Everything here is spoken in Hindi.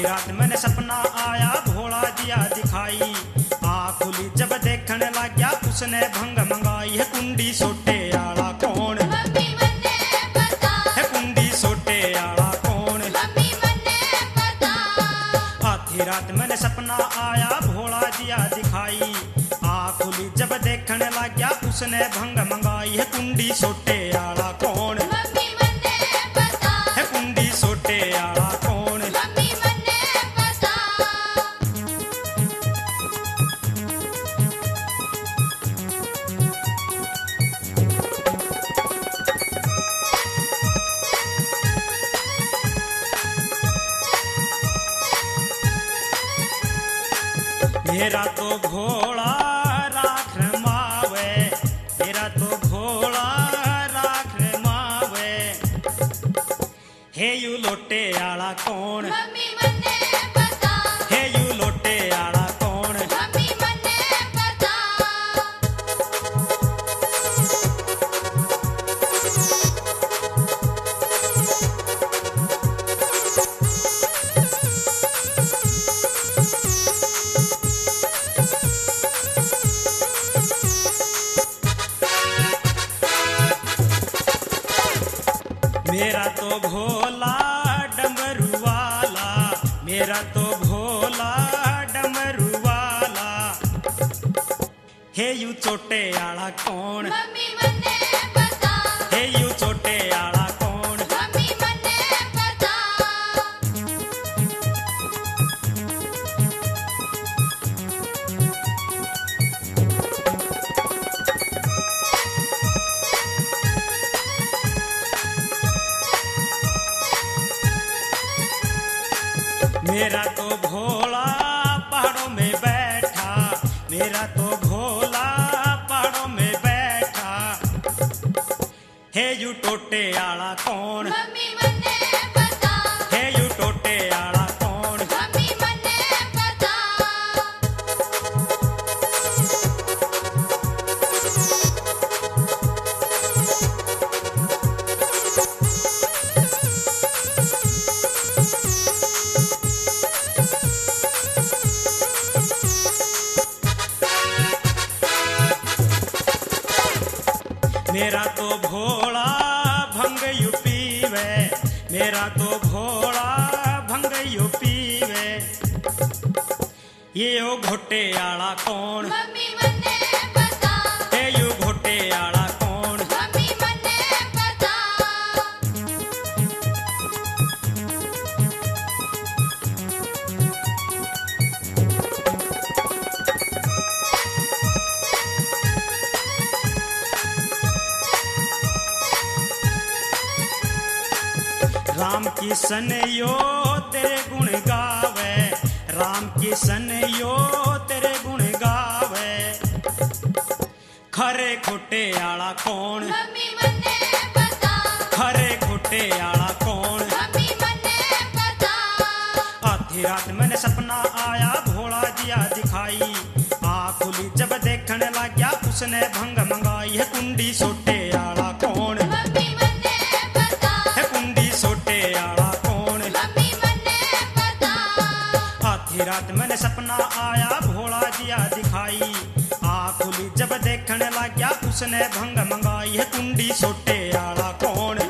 रात मैंने सपना आया भोला दिया दिखाई, आँख खुली जब देखने लग गया उसने भंग मंगाई। है कुंडी सोटे आला कौन, मम्मी मन्ने पता, है कुंडी सोटे आला कौन। मम्मी मन्ने पता। आधी रात मैंने सपना आया भोला दिया दिखाई, आँख खुली जब देखने लग गया उसने भंग मंगाई। है कुंडी सोटे आला कौन, मम्मी मन्ने पता, है कुंडी सोटे आला कौन। मम्मी मन्ने पता। मेरा तो भोला राख मावे, मेरा तो भोला राख मावे। हे यू लोटे आला कौन, मम्मी मन्ने पता, हे यू लोटे आला कौन। मम्मी मन्ने पता। मेरा तो भोला डमरू वाला, मेरा तो भोला डमरू वाला। हे यू चोटे आला कौन, मम्मी मन्ने पता, हे यू चोटे आला कौन। मम्मी मन्ने पता। मेरा तो भोला पहाड़ों में बैठा, मेरा तो भोला पहाड़ों में बैठा। हे यू टोटे आला कौन, मम्मी मन्ने पता, हे यू टोटे आला कौन। मम्मी मन्ने पता। मेरा तो भोला भंग यू पीवे, मेरा तो भोला भंग यू पीवे। ये ओ घोटे आला कौन, मम्मी मन्ने पता, हे यू घोटे आला कौन। मम्मी मन्ने पता। राम किशन यो तेरे गुण गावे, राम किशन यो तेरे गुण गावे। खरे खोटे आला कौन, मम्मी मन्ने पता, खरे खोटे आला कौन। मम्मी मन्ने पता। आधी रात मैंने सपना आया भोला दिया दिखाई, आँख खुली जब देखने लग गया उसने भंग मंगाई। है कुंडी सोटे आला कौन, मम्मी मन्ने पता, है कुंडी सोटे आला कौन। मम्मी मन्ने पता। आधी रात मैंने सपना आया भोला दिया दिखाई, आँख खुली जब देखने लग गया उसने भंग मंगाई। है कुंडी सोटे आला कौन,